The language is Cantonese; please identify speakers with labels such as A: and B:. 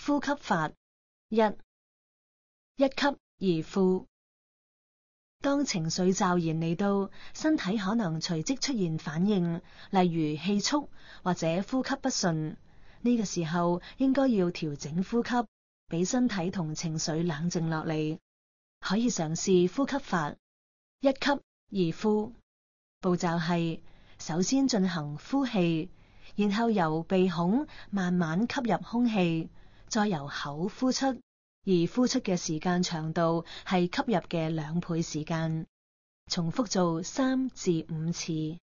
A: 呼吸法：一吸而呼。當情緒驟然嚟到，身體可能隨即出現反應，例如氣促或者呼吸不順。呢個時候應該要調整呼吸，俾身體同情緒冷靜落嚟。可以嘗試呼吸法：一吸而呼。步驟係：首先進行呼氣，然後由鼻孔慢慢吸入空氣，再由口呼出，而呼出嘅時間長度係吸入嘅2倍時間。重複做3至5次。